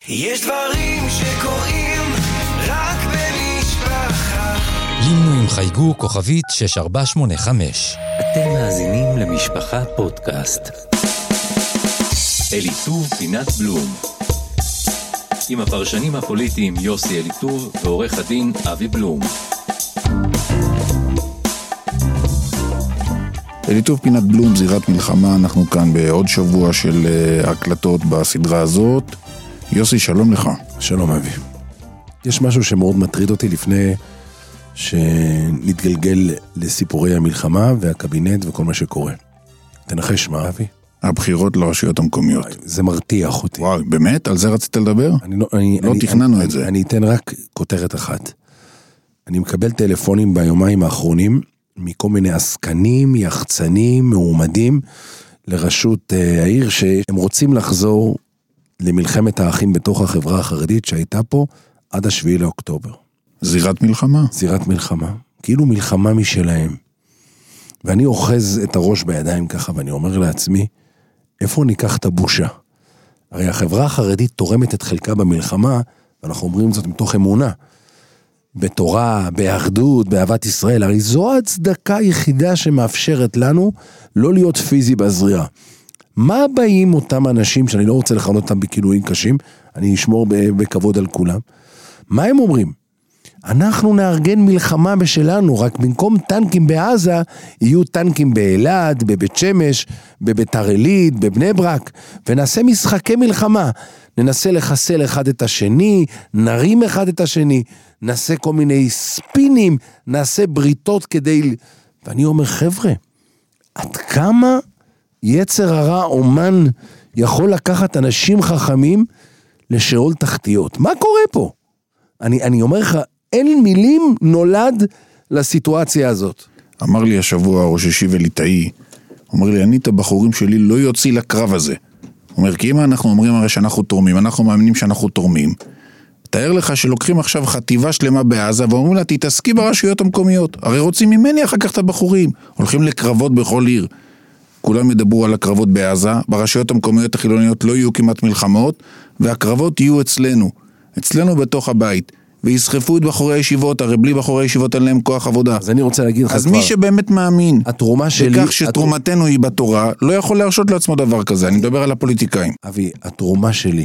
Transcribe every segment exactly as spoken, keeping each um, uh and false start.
יש דברים שקורים רק במשפחה. לינו עם חייגו כוכבית שש ארבע שמונה חמש. אתם מאזינים למשפחה פודקאסט. אליטוב פינת בלום. עם הפרשנים הפוליטיים יוסי אליטוב ועורך הדין אבי בלום. אליטוב פינת בלום, זירת מלחמה. אנחנו כאן בעוד שבוע של הקלטות בסדרה הזאת. יוסי, שלום לך. שלום אבי. יש משהו שמאוד מטריד אותי לפני שנתגלגל לסיפורי המלחמה והקבינט וכל מה שקורה. תנחש מה אבי? הבחירות לרשויות המקומיות. זה מרתיח אותי. וואי, באמת? על זה רצית לדבר? אני לא, אני, לא אני, תכננו אני, את זה. אני אתן רק כותרת אחת. אני מקבל טלפונים ביומיים האחרונים מכל מיני עסקנים, יחצנים, מעומדים לראשות uh, העיר שהם רוצים לחזור למלחמת האחים בתוך החברה החרדית שהייתה פה עד השביעי לאוקטובר. זירת מלחמה? זירת מלחמה. כאילו מלחמה משלהם. ואני אוחז את הראש בידיים ככה, ואני אומר לעצמי, איפה ניקח את הבושה? הרי החברה החרדית תורמת את חלקה במלחמה, ואנחנו אומרים זאת מתוך אמונה, בתורה, באחדות, באהבת ישראל. הרי זו הצדקה היחידה שמאפשרת לנו לא להיות פיזי בזריעה. מה באים אותם אנשים, שאני לא רוצה לכנות אותם בכינויים קשים, אני אשמור בכבוד על כולם, מה הם אומרים? אנחנו נארגן מלחמה בשלנו, רק במקום טנקים בעזה, יהיו טנקים באלעד, בבית שמש, בביתר עילית, בבני ברק, ונעשה משחקי מלחמה. ננסה לחסל אחד את השני, נרים אחד את השני, נעשה כל מיני ספינים, נעשה בריתות כדי... ואני אומר, חבר'ה, עד כמה יצר הרע אומן יכול לקחת אנשים חכמים לשאול תחתיות? מה קורה פה? אני, אני אומר לך, אין מילים נולד לסיטואציה הזאת. אמר לי השבוע ראש ישיבה ליטאי, אומר לי, אני את הבחורים שלי לא יוציא לקרב הזה. אומר, כי אם אנחנו אומרים הרי שאנחנו תורמים, אנחנו מאמינים שאנחנו תורמים, תאר לך שלוקחים עכשיו חטיבה שלמה בעזה, ואומרים לה, תתעסקי ברשויות המקומיות, הרי רוצים ממני אחר כך את הבחורים, הולכים לקרבות בכל עיר, כולם ידברו על הקרבות בעזה, ברשויות המקומיות החילוניות לא יהיו כמעט מלחמות, והקרבות יהיו אצלנו, אצלנו בתוך הבית, ויסחפו את בחורי הישיבות, הרי בלי בחורי הישיבות אין להם כוח עבודה. אז אני רוצה להגיד לך אז כבר, מי שבאמת מאמין, התרומה שלי, בכך שתרומתנו היא בתורה, לא יכול להרשות לעצמו דבר כזה, אני מדבר על הפוליטיקאים. אבי, התרומה שלי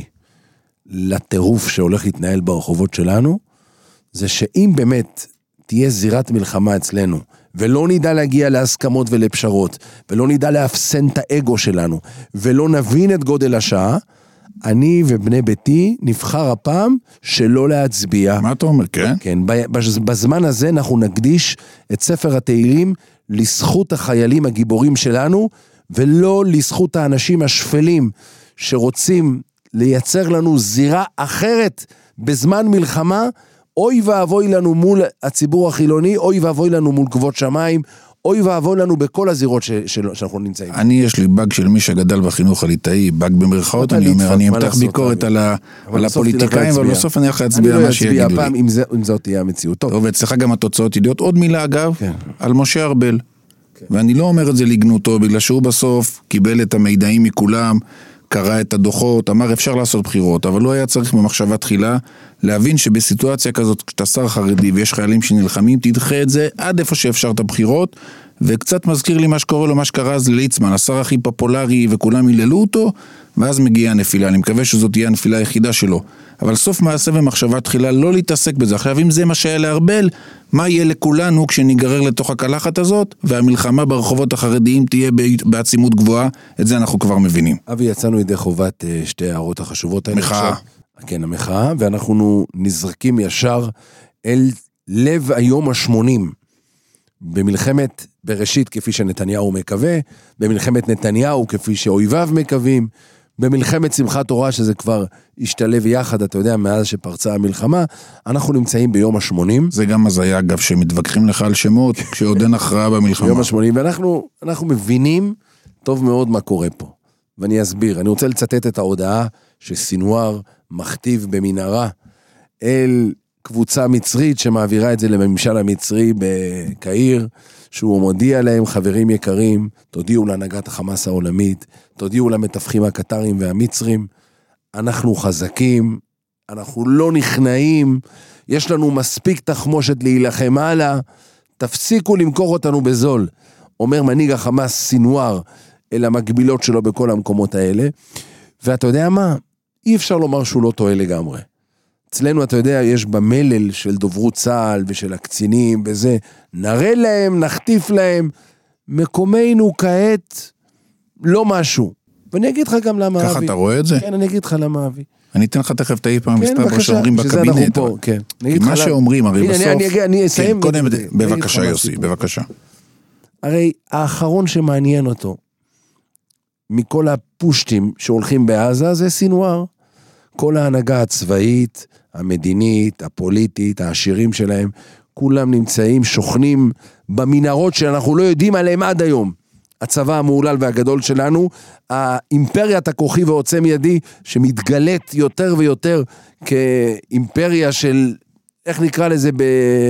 לטירוף שהולך להתנהל ברחובות שלנו, זה שאם באמת תהיה זירת מלחמה אצלנו, ולא נדע להגיע להסכמות ולפשרות, ולא נדע להפסן את האגו שלנו, ולא נבין את גודל השעה, אני ובני ביתי נבחר הפעם שלא להצביע. מה אתה אומר, כן? כן, בזמן הזה אנחנו נקדיש את ספר התהילים לזכות החיילים הגיבורים שלנו, ולא לזכות האנשים השפלים שרוצים לייצר לנו זירה אחרת בזמן מלחמה. אוי ואבוי לנו מול הציבור החילוני, אוי ואבוי לנו מול כבוד שמיים, אוי ואבוי לנו בכל הזירות ש- של- שאנחנו נמצאים. אני יש לי בג של מי שגדל בחינוך הליטאי, בג במרכאות, אני אומר, אני אמתח ביקורת על ה- על הפוליטיקאים, אבל בסוף אני הולך להצביע מה שיגידו לי. אם זה- אם זאת תהיה המציאות. טוב. טוב, ואצלך גם התוצאות ידיעות. עוד מילה אגב, על משה ארבל. ואני לא אומר את זה לגנותו, בגלל שהוא בסוף קיבל את המידעים מכולם, קרא את הדוחות, אמר אפשר לעשות בחירות, אבל לא היה צריך ממחשבה תחילה להבין שבסיטואציה כזאת, כשאתה שר חרדי ויש חיילים שנלחמים, תדחה את זה עד איפה שאפשר את הבחירות, וקצת מזכיר לי מה שקורה לו, מה שקרה אז לליצמן, השר הכי פופולרי וכולם יללו אותו, ואז מגיעה הנפילה. אני מקווה שזאת תהיה הנפילה היחידה שלו. אבל סוף מעשה ומחשבה תחילה לא להתעסק בזה. עכשיו אם זה מה שהיה להרבל, מה יהיה לכולנו כשניגרר לתוך הקלחת הזאת, והמלחמה ברחובות החרדיים תהיה בעצימות גבוהה, את זה אנחנו כבר מבינים. אבי, יצאנו ידי חובת שתי הערות החשובות האלה. מחאה. כן, המחאה, ואנחנו נזרקים ישר אל לב היום השמונים, במלחמת בראשית כפי שנתניהו מקווה, במלחמת נתניהו כפי שאויביו מקווים, במלחמת שמחת תורה שזה כבר השתלב יחד, אתה יודע, מאז שפרצה המלחמה, אנחנו נמצאים ביום השמונים. זה גם אז היה אגב שמתווכחים לך על שמות, כשעוד אין הכרעה במלחמה. ביום השמונים, ואנחנו אנחנו מבינים טוב מאוד מה קורה פה. ואני אסביר, אני רוצה לצטט את ההודעה שסינואר מכתיב במנהרה אל קבוצה מצרית שמעבירה את זה לממשל המצרי בקהיר, שהוא מודיע להם, חברים יקרים, תודיעו להנהגת החמאס העולמית, תודיעו למתווכים הקטרים והמצרים, אנחנו חזקים, אנחנו לא נכנעים, יש לנו מספיק תחמושת להילחם הלאה, תפסיקו למכור אותנו בזול, אומר מנהיג החמאס סינואר, אל המקבילות שלו בכל המקומות האלה, ואתה יודע מה? אי אפשר לומר שהוא לא טועה לגמרי. אצלנו, אתה יודע, יש במלל של דוברות צה"ל ושל הקצינים וזה, נראה להם, נחטיף להם, מקומנו כעת לא משהו. ואני אגיד לך גם למה אבי. ככה אתה רואה את זה? כן, אני אגיד לך למה אבי. אני אתן לך תכף תהי פעם כן, מסתבר שאומרים בקבינט. כן. מה שאומרים, הרי בסוף... אני, אני, אני אסיים. כן, קודם, בבקשה יוסי, בבקשה. הרי האחרון שמעניין אותו, מכל הפושטים שהולכים בעזה, זה סינואר. כל ההנהגה הצבאית, המדינית, הפוליטית, העשירים שלהם, כולם נמצאים, שוכנים במנהרות שאנחנו לא יודעים עליהם עד היום. הצבא המעולל והגדול שלנו, האימפריית הכוחי ועוצם ידי, שמתגלית יותר ויותר כאימפריה של, איך נקרא לזה ב...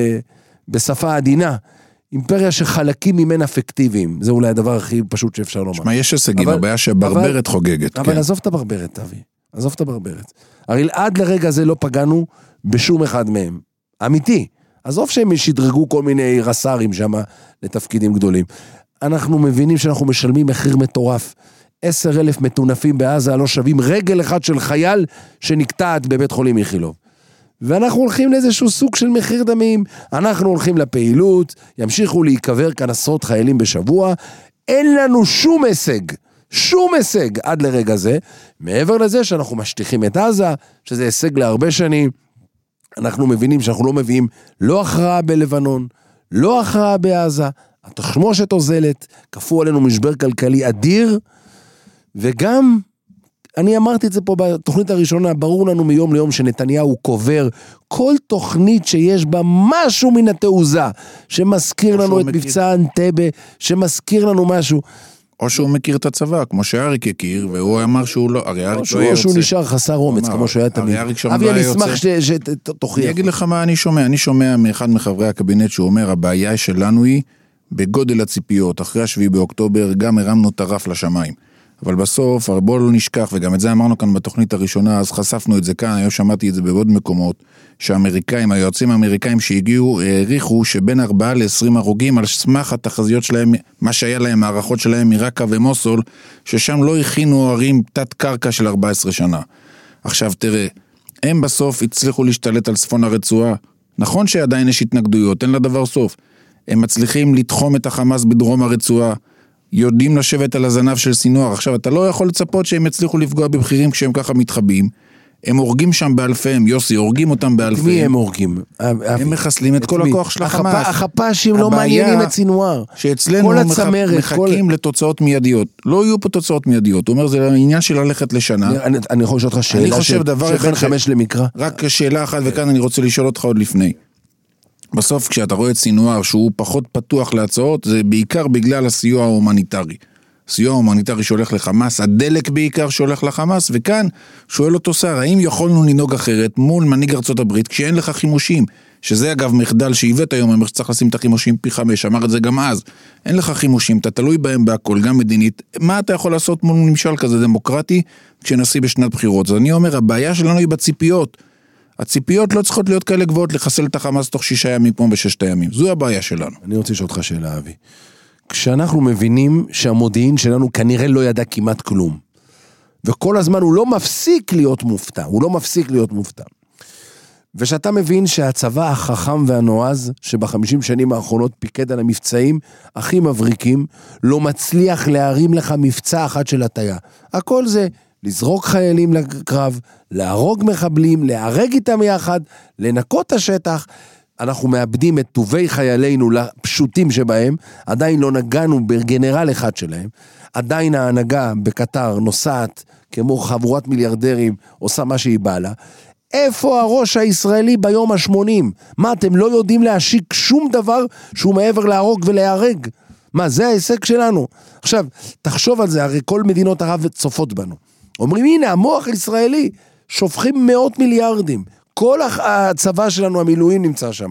בשפה עדינה, אימפריה שחלקים ממנה פיקטיביים, זה אולי הדבר הכי פשוט שאפשר לומר. שמה, יש הישגים, הבעיה שברברת חוגגת. אבל עזוב את הברברת, אבי, עזוב את הברברת. הרי עד לרגע זה לא פגענו בשום אחד מהם, אמיתי. עזוב שהם שדרגו כל מיני רס"רים שם לתפקידים גדולים. אנחנו מבינים שאנחנו משלמים מחיר מטורף. עשר אלף מטונפים בעזה לא שווים רגל אחד של חייל שנקטעת בבית חולים איכילוב. ואנחנו הולכים לאיזשהו סוג של מחיר דמים, אנחנו הולכים לפעילות, ימשיכו להיקבר כאן עשרות חיילים בשבוע, אין לנו שום הישג, שום הישג עד לרגע זה, מעבר לזה שאנחנו משטיחים את עזה, שזה הישג להרבה שנים, אנחנו מבינים שאנחנו לא מביאים לא הכרעה בלבנון, לא הכרעה בעזה, התחמושת עוזלת, כפו עלינו משבר כלכלי אדיר, וגם, אני אמרתי את זה פה בתוכנית הראשונה, ברור לנו מיום ליום שנתניהו קובר, כל תוכנית שיש בה משהו מן התעוזה, שמזכיר לנו את מבצע אנטבה, שמזכיר לנו משהו. או שהוא מכיר את הצבא, כמו שאריק הכיר, והוא אמר שהוא לא, הרי אריק לא יוצא. או שהוא נשאר חסר אומץ, כמו שהיה תמיד. אבי, אני אשמח שתוכיח. אני אגיד לך מה אני שומע, אני שומע מאחד מחברי הקבינט שהוא אומר, הבעיה שלנו היא בגודל הציפיות, אחרי השביעי באוקטובר, גם הרמנו את הרף לשמיים. אבל בסוף, בואו לא נשכח, וגם את זה אמרנו כאן בתוכנית הראשונה, אז חשפנו את זה כאן, היום שמעתי את זה בעוד מקומות, שהאמריקאים, היועצים האמריקאים שהגיעו, העריכו שבין ארבעה לעשרים הרוגים, על סמך התחזיות שלהם, מה שהיה להם, הערכות שלהם מרקה ומוסול, ששם לא הכינו ערים תת קרקע של ארבע עשרה שנה. עכשיו תראה, הם בסוף הצליחו להשתלט על צפון הרצועה, נכון שעדיין יש התנגדויות, אין לדבר סוף, הם מצליחים לתחום את החמאס בדרום הרצועה, יודעים לשבת על הזנב של סינואר. עכשיו, אתה לא יכול לצפות שהם יצליחו לפגוע בבחירים כשהם ככה מתחבאים. הם הורגים שם באלפיהם, יוסי, הורגים אותם באלפיהם. מי הם הורגים? הם מחסלים את כל הכוח של החמאס. החפ"שים לא מעניינים את סינואר. שאצלנו מחכים לתוצאות מיידיות. לא יהיו פה תוצאות מיידיות. הוא אומר, זה העניין של ללכת לשנה. אני יכול לשאול אותך שאלה שבין חמש למקרא. רק שאלה אחת, וכאן אני רוצה לשאול אותך עוד לפני. בסוף כשאתה רואה את סינואר שהוא פחות פתוח להצעות, זה בעיקר בגלל הסיוע ההומניטרי. סיוע ההומניטרי שהולך לחמאס, הדלק בעיקר שהולך לחמאס, וכאן שואל אותו שר, האם יכולנו לנהוג אחרת מול מנהיג ארצות הברית, כשאין לך חימושים, שזה אגב מחדל שהבאת היום, אומר שצריך לשים את החימושים פי חמש, אמר את זה גם אז, אין לך חימושים, אתה תלוי בהם בהכל, גם מדינית, מה אתה יכול לעשות מול ממשל כזה דמוקרטי, כשנשיא בשנת בחירות? אז אני אומר, הבעיה שלנו היא בציפיות, הציפיות לא צריכות להיות כאלה גבוהות לחסל את החמאס תוך שישה ימים פה בששת הימים. זו הבעיה שלנו. אני רוצה לשאול אותך שאלה, אבי. כשאנחנו מבינים שהמודיעין שלנו כנראה לא ידע כמעט כלום, וכל הזמן הוא לא מפסיק להיות מופתע, הוא לא מפסיק להיות מופתע. ושאתה מבין שהצבא החכם והנועז, שבחמישים שנים האחרונות פיקד על המבצעים הכי מבריקים, לא מצליח להרים לך מבצע אחד של הטיה. הכל זה לזרוק חיילים לקרב, להרוג מחבלים, להרג איתם יחד, לנקות את השטח. אנחנו מאבדים את טובי חיילינו לפשוטים שבהם, עדיין לא נגענו בגנרל אחד שלהם, עדיין ההנהגה בקטר נוסעת כמו חבורת מיליארדרים, עושה מה שהיא באה לה. איפה הראש הישראלי ביום השמונים? מה, אתם לא יודעים להשיק שום דבר שהוא מעבר להרוג ולהרג? מה, זה ההישג שלנו? עכשיו, תחשוב על זה, הרי כל מדינות ערב צופות בנו. אומרים, הנה, המוח הישראלי, שופכים מאות מיליארדים. כל הצבא שלנו, המילואים, נמצא שם.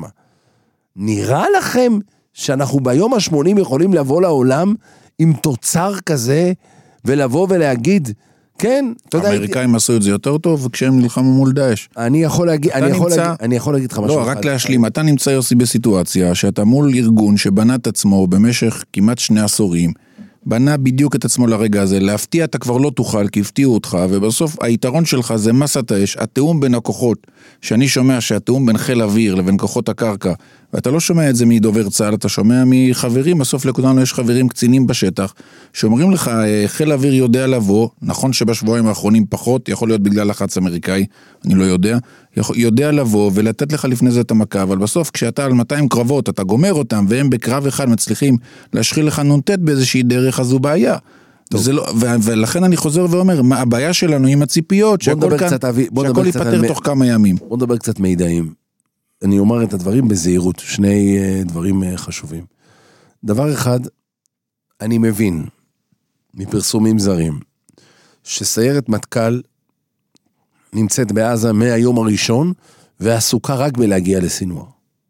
נראה לכם שאנחנו ביום השמונים יכולים לבוא לעולם עם תוצר כזה, ולבוא ולהגיד, כן, אתה יודע... האמריקאים עשו את זה יותר טוב, וכשהם נלחמו מול דאעש. אני יכול להגיד, אני יכול להגיד, אני יכול להגיד לך משהו. לא, רק להשלים, אתה נמצא יוסי בסיטואציה, שאתה מול ארגון שבנה את עצמו במשך כמעט שני עשורים, בנה בדיוק את עצמו לרגע הזה, להפתיע אתה כבר לא תוכל, כי הפתיעו אותך, ובסוף היתרון שלך זה מסת האש, התאום בין הכוחות, שאני שומע שהתאום בין חיל אוויר לבין כוחות הקרקע, ואתה לא שומע את זה מדובר צה"ל, אתה שומע מחברים, בסוף לכולנו יש חברים קצינים בשטח, שאומרים לך, חיל אוויר יודע לבוא, נכון שבשבועיים האחרונים פחות, יכול להיות בגלל לחץ אמריקאי, אני לא יודע, יודע לבוא ולתת לך לפני זה את המכה, אבל בסוף כשאתה על מאתיים קרבות, אתה גומר אותם, והם בקרב אחד מצליחים להשחיל לך נונטט באיזושהי דרך, אז זו בעיה. לא, ו- ולכן אני חוזר ואומר, מה הבעיה שלנו עם הציפיות, שהכל כאן, שהכל ייפטר תוך כמה ימים. בוא נדבר קצת מידעים. אני אומר את הדברים בזהירות, שני uh, דברים uh, חשובים. דבר אחד, אני מבין, מפרסומים זרים, שסיירת מטכ"ל נמצאת בעזה מהיום הראשון, ועסוקה רק בלהגיע לסינואר.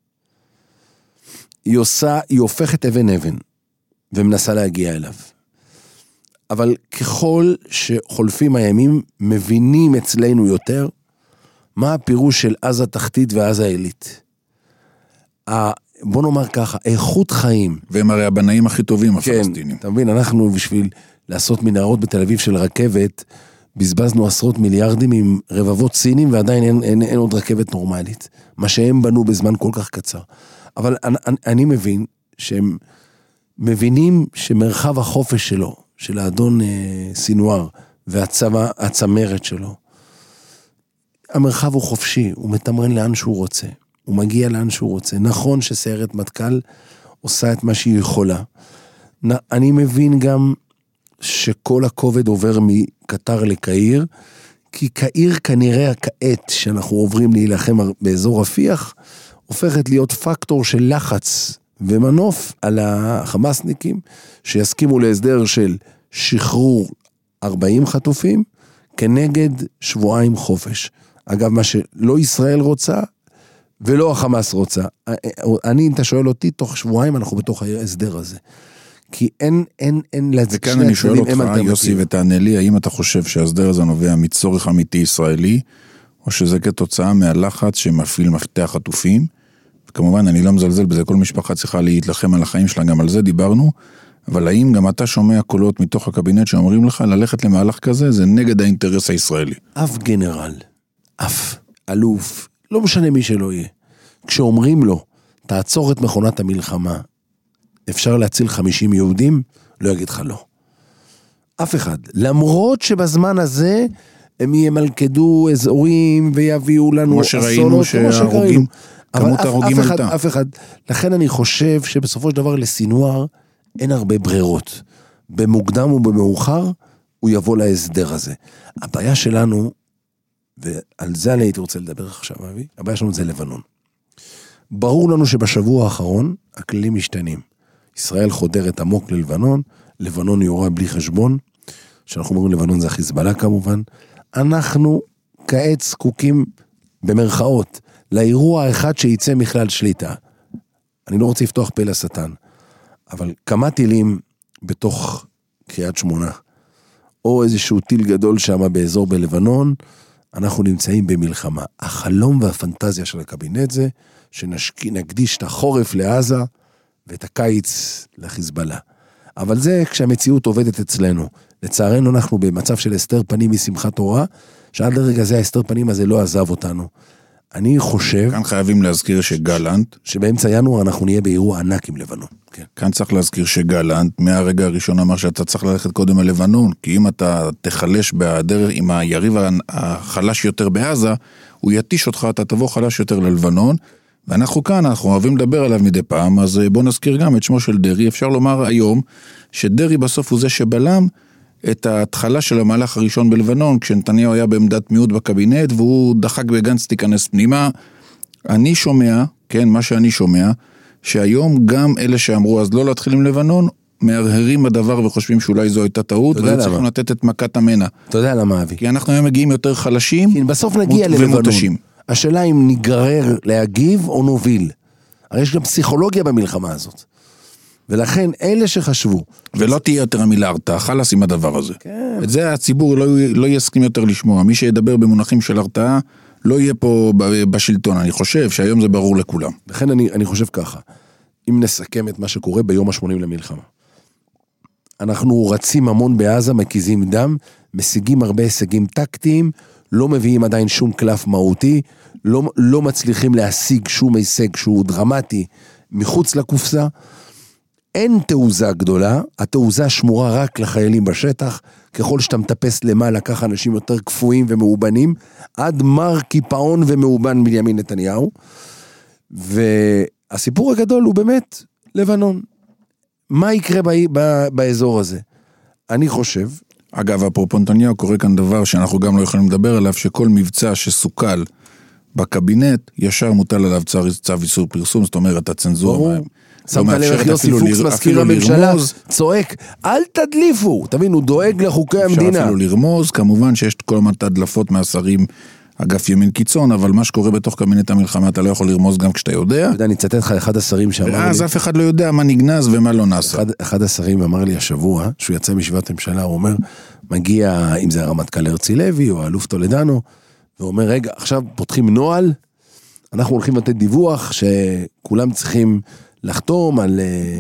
היא עושה, היא הופכת אבן אבן, ומנסה להגיע אליו. אבל ככל שחולפים הימים, מבינים אצלנו יותר, מה הפירוש של עזה תחתית ועזה עילית. בוא נאמר ככה, איכות חיים. והם הרי הבנאים הכי טובים, כן, הפלסטינים. אתה מבין, אנחנו בשביל לעשות מנהרות בתל אביב של רכבת, בזבזנו עשרות מיליארדים עם רבבות סינים, ועדיין אין, אין, אין עוד רכבת נורמלית. מה שהם בנו בזמן כל כך קצר. אבל אני, אני, אני מבין שהם מבינים שמרחב החופש שלו, של האדון אה, סינואר, והצבא, הצמרת שלו, המרחב הוא חופשי, הוא מתמרן לאן שהוא רוצה, הוא מגיע לאן שהוא רוצה. נכון שסיירת מטכ"ל עושה את מה שהיא יכולה. אני מבין גם שכל הכובד עובר מקטר לקהיר, כי קהיר כנראה כעת שאנחנו עוברים להילחם באזור רפיח, הופכת להיות פקטור של לחץ ומנוף על החמאסניקים, שיסכימו להסדר של שחרור ארבעים חטופים, כנגד שבועיים חופש. אגב, מה שלא ישראל רוצה, ולא החמאס רוצה. אני, אם אתה שואל אותי, תוך שבועיים אנחנו בתוך ההסדר הזה. כי אין, אין, אין, וכאן אני שואל אותך, יוסי, ותענה לי, האם אתה חושב שההסדר הזה נובע מצורך אמיתי ישראלי, או שזה כתוצאה מהלחץ שמפעיל מפתח חטופים? וכמובן, אני לא מזלזל בזה, כל משפחה צריכה להתלחם על החיים שלה, גם על זה דיברנו, אבל האם גם אתה שומע קולות מתוך הקבינט שאומרים לך, ללכת למהלך כזה, זה נגד האינטרס הישראלי? אף גנרל, אף אלוף, לא משנה מי שלא יהיה, כשאומרים לו, תעצור את מכונת המלחמה, אפשר להציל חמישים יהודים, לא יגיד לך לא. אף אחד. למרות שבזמן הזה, הם ימלכדו אזורים, ויביאו לנו כמו שראינו שההרוגים, כמות ההרוגים עלתה. אף אחד. לכן אני חושב שבסופו של דבר לסינואר, אין הרבה ברירות. במוקדם ובמאוחר, הוא יבוא להסדר הזה. הבעיה שלנו, ועל זה אני הייתי רוצה לדבר עכשיו, אבי, הבעיה שלנו זה לבנון. ברור לנו שבשבוע האחרון, הכללים משתנים. ישראל חודרת עמוק ללבנון, לבנון יורה בלי חשבון, שאנחנו אומרים לבנון זה החיזבאללה כמובן, אנחנו כעת זקוקים במרכאות, לאירוע האחד שיצא מכלל שליטה. אני לא רוצה לפתוח פה לשטן, אבל כמה טילים בתוך קריית שמונה, או איזשהו טיל גדול שם באזור בלבנון, אנחנו נמצאים במלחמה. החלום והפנטזיה של הקבינט זה, שנקדיש את החורף לעזה, ואת הקיץ לחיזבאללה. אבל זה כשהמציאות עובדת אצלנו. לצערנו אנחנו במצב של הסתר פנים משמחת תורה, שעד לרגע זה ההסתר פנים הזה לא עזב אותנו. אני חושב... כאן חייבים להזכיר שגלנט... שבאמצע ינואר אנחנו נהיה באירוע ענק עם לבנון. כן. כאן צריך להזכיר שגלנט, מהרגע הראשון אמר שאתה צריך ללכת קודם ללבנון, כי אם אתה תחלש בדרך עם היריב החלש יותר בעזה, הוא יתיש אותך, אתה תבוא חלש יותר ללבנון, ואנחנו כאן, אנחנו אוהבים לדבר עליו מדי פעם, אז בוא נזכיר גם את שמו של דרי. אפשר לומר היום שדרי בסוף הוא זה שבלם את ההתחלה של המהלך הראשון בלבנון, כשנתניהו היה בעמדת מיעוט בקבינט, והוא דחק בגנץ תיכנס פנימה. אני שומע, כן, מה שאני שומע, שהיום גם אלה שאמרו אז לא להתחיל עם לבנון, מהרהרים בדבר וחושבים שאולי זו הייתה טעות, וצריכים לתת את מכת המנה. אתה יודע למה, אבי? כי אנחנו היום מגיעים יותר חלשים, כי בסוף נגיע ללבנון. השאלה אם נגרר להגיב או נוביל. הרי יש גם פסיכולוגיה במלחמה הזאת. ולכן אלה שחשבו... ולא תהיה יותר המילה הרתעה, חלס עם הדבר הזה. כן. את זה הציבור לא, לא יסכים יותר לשמוע. מי שידבר במונחים של הרתעה, לא יהיה פה בשלטון. אני חושב שהיום זה ברור לכולם. לכן אני, אני חושב ככה, אם נסכם את מה שקורה ביום ה-שמונים למלחמה. אנחנו רצים המון בעזה, מקיזים דם, משיגים הרבה הישגים טקטיים, לא מביאים עדיין שום קלף מהותי, לא, לא מצליחים להשיג שום הישג שהוא דרמטי מחוץ לקופסה, אין תעוזה גדולה, התעוזה שמורה רק לחיילים בשטח, ככל שאתה מטפס למעלה, ככה אנשים יותר כפויים ומאובנים, עד מר קיפאון ומאובן בנימין נתניהו, והסיפור הגדול הוא באמת לבנון. מה יקרה ב- ב- באזור הזה? אני חושב... אגב, אפרופו נתניהו, קורה כאן דבר שאנחנו גם לא יכולים לדבר עליו, שכל מבצע שסוכל בקבינט, ישר מוטל עליו צו, צו איסור פרסום, זאת אומרת, הצנזורה... שמת לב איך יוסי פוקס מזכיר הממשלה, צועק, אל תדליפו, תבין, הוא דואג לחוקי המדינה. אפשר אפילו לרמוז, כמובן שיש כל מעט הדלפות מהשרים, אגף ימין קיצון, אבל מה שקורה בתוך קבינט המלחמה, אתה לא יכול לרמוז גם כשאתה יודע. אתה יודע, אני אצטט לך אחד השרים שאמר לי... ואז אף אחד לא יודע מה נגנז ומה לא נעשה. אחד, אחד השרים אמר לי השבוע, שהוא יצא מישיבת ממשלה, הוא אומר, מגיע, אם זה הרמטכ"ל הרצי לוי, או האלוף טולדנו, והוא אומר, רגע, עכשיו פותחים נוהל, אנחנו הולכים לתת דיווח, שכולם צריכים לחתום על,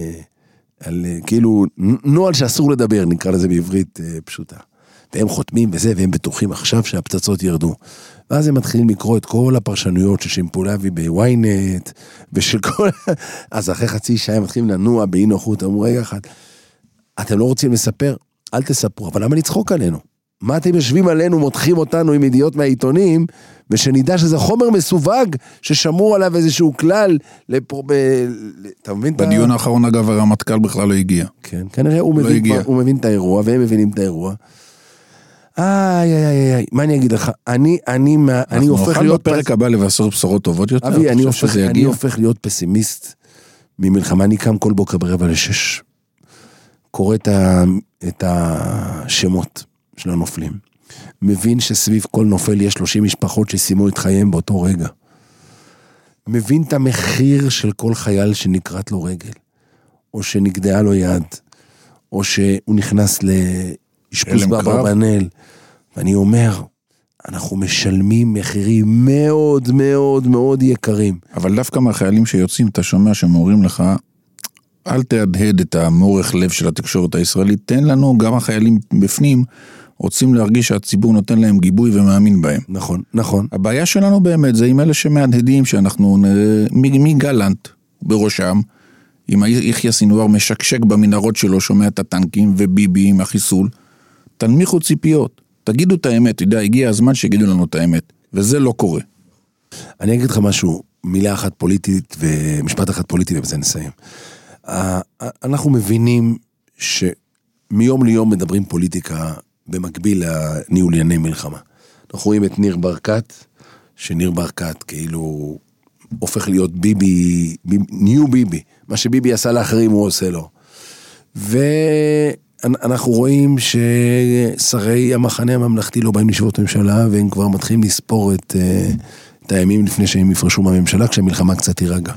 על כאילו, נוהל שאסור לדבר, נקרא לזה בעברית פשוטה. והם חותמים בזה, והם בטוחים עכשיו שהפצצות ירדו. ואז הם מתחילים לקרוא את כל הפרשנויות של שימפולבי בוויינט, ושל כל... אז אחרי חצי שעה הם מתחילים לנוע באי נוחות, אמרו רגע אחד, אתם לא רוצים לספר? אל תספרו, אבל למה לצחוק עלינו? מה אתם יושבים עלינו, מותחים אותנו עם ידיעות מהעיתונים, ושנדע שזה חומר מסווג, ששמור עליו איזשהו כלל, לפור... ב... אתה מבין? בדיון האחרון אגב, הרמטכ"ל בכלל לא הגיע. כן, כנראה הוא מבין, הוא מבין את האירוע, והם מבינים את האירוע. איי, איי, איי, איי, מה אני אגיד לך? אני, אני, אני הופך להיות... בפרק הבא לבשר בשורות טובות יותר. אבי, אני הופך, אני הופך להיות פסימיסט ממלחמה. אני קם כל בוקר ברבע לשש. קורא את, ה, את השמות של הנופלים. מבין שסביב כל נופל יש שלושים משפחות שסיימו את חייהם באותו רגע. מבין את המחיר של כל חייל שנקראת לו רגל, או שנגדעה לו יד, או שהוא נכנס ל... אשפוס באברבנל, ואני אומר, אנחנו משלמים מחירים מאוד מאוד מאוד יקרים. אבל דווקא מהחיילים שיוצאים, אתה שומע שמורים לך, אל תהדהד את המורך לב של התקשורת הישראלית, תן לנו, גם החיילים בפנים, רוצים להרגיש שהציבור נותן להם גיבוי ומאמין בהם. נכון, נכון. הבעיה שלנו באמת, זה עם אלה שמהדהדים, שאנחנו, מי גלנט בראשם, עם יחיא סינואר משקשק במנהרות שלו, שומע את הטנקים וביבי עם החיסול, תנמיכו ציפיות, תגידו את האמת, אתה יודע, הגיע הזמן שיגידו לנו את האמת, וזה לא קורה. אני אגיד לך משהו, מילה אחת פוליטית ומשפט אחת פוליטי ובזה נסיים. אנחנו מבינים שמיום ליום מדברים פוליטיקה במקביל לניהול ענייני מלחמה. אנחנו רואים את ניר ברקת, שניר ברקת כאילו הופך להיות ביבי, ניו ביבי, מה שביבי עשה לאחרים הוא עושה לו. ו... אנחנו רואים ששרי המחנה הממלכתי לא באים לשבות ממשלה, והם כבר מתחילים לספור את, את הימים לפני שהם יפרשו מהממשלה, כשהמלחמה קצת תירגע.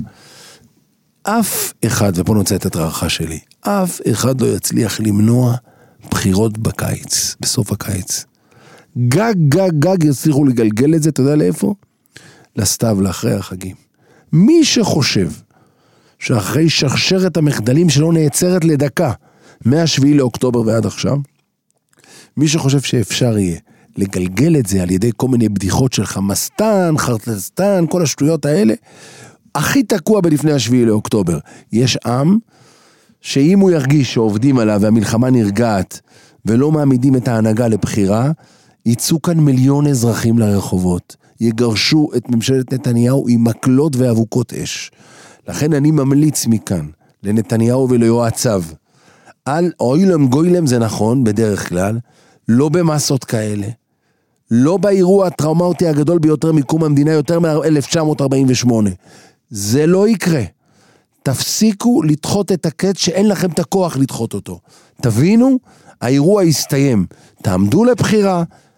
אף אחד, ופה נוצא את התרחה שלי, אף אחד לא יצליח למנוע בחירות בקיץ, בסוף הקיץ. גג, גג, גג יצליחו לגלגל את זה, אתה יודע לאיפה? לסתיו, לאחרי החגים. מי שחושב שאחרי שרשרת המחדלים שלו נעצרת לדקה, מהשביעי לאוקטובר ועד עכשיו, מי שחושב שאפשר יהיה לגלגל את זה על ידי כל מיני בדיחות של חמאסטן, חרטסטן, כל השטויות האלה, הכי תקוע בלפני השביעי לאוקטובר. יש עם שאם הוא ירגיש שעובדים עליו והמלחמה נרגעת ולא מעמידים את ההנהגה לבחירה, יצאו כאן מיליון אזרחים לרחובות, יגרשו את ממשלת נתניהו עם מקלות ואבוקות אש. לכן אני ממליץ מכאן לנתניהו וליועציו, על אוילם גוילם זה נכון בדרך כלל, לא במסות כאלה, לא באירוע הטראומטי הגדול ביותר מקום המדינה, יותר מ-אלף תשע מאות ארבעים ושמונה. זה לא יקרה. תפסיקו לדחות את הקץ שאין לכם את הכוח לדחות אותו. תבינו, האירוע יסתיים. תעמדו לבחירה,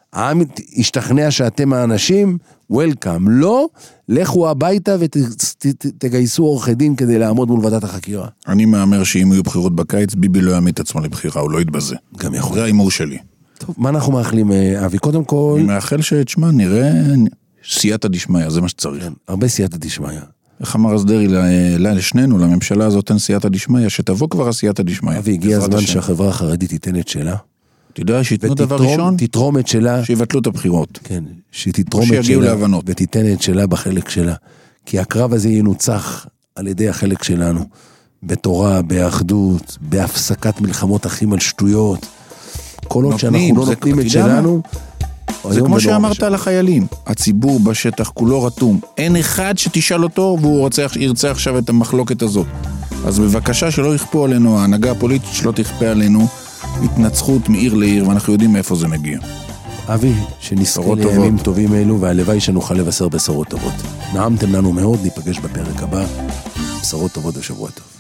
העם ישתכנע שאתם האנשים, וולקאם. לא, לכו הביתה ותגייסו עורכי דין כדי לעמוד מול ועדת החקירה. אני מאמר שאם יהיו בחירות בקיץ, ביבי לא יעמיד עצמו לבחירה, הוא לא יתבזה. גם יכול. זה האימור שלי. טוב, מה אנחנו מאחלים, אבי? קודם כל... אני מאחל שתשמע, נראה סייעתא דשמיא, זה מה שצריך. כן, הרבה סייעתא דשמיא. איך אמר הסדרי לשנינו, לממשלה הזאת אין סייעתא דשמיא, שתבוא כבר הסייעתא דשמיא. אבי, הגיע הזמן שהחברה החרדית תיתן את שלה. אתה יודע, שיתנו דבר ראשון, תתרום את שלה. שיבטלו את הבחירות. כן, שתתרום את שלה, ותיתן את שלה בחלק שלה. כי הקרב הזה ינוצח על ידי החלק שלנו. בתורה, באחדות, בהפסקת מלחמות אחים על שטויות. כל עוד שאנחנו לא נותנים את שלנו... זה כמו שאמרת על החיילים, הציבור בשטח כולו רתום, אין אחד שתשאל אותו והוא ירצה עכשיו את המחלוקת הזאת. אז בבקשה שלא יכפו עלינו, ההנהגה הפוליטית שלא תכפה עלינו התנצחות מעיר לעיר, ואנחנו יודעים מאיפה זה מגיע. אבי, שנזכה לימים טובים אלו, והלוואי שנוכל לבשר בשורות טובות. נעמתם לנו מאוד, ניפגש בפרק הבא. בשורות טובות ושבוע טוב.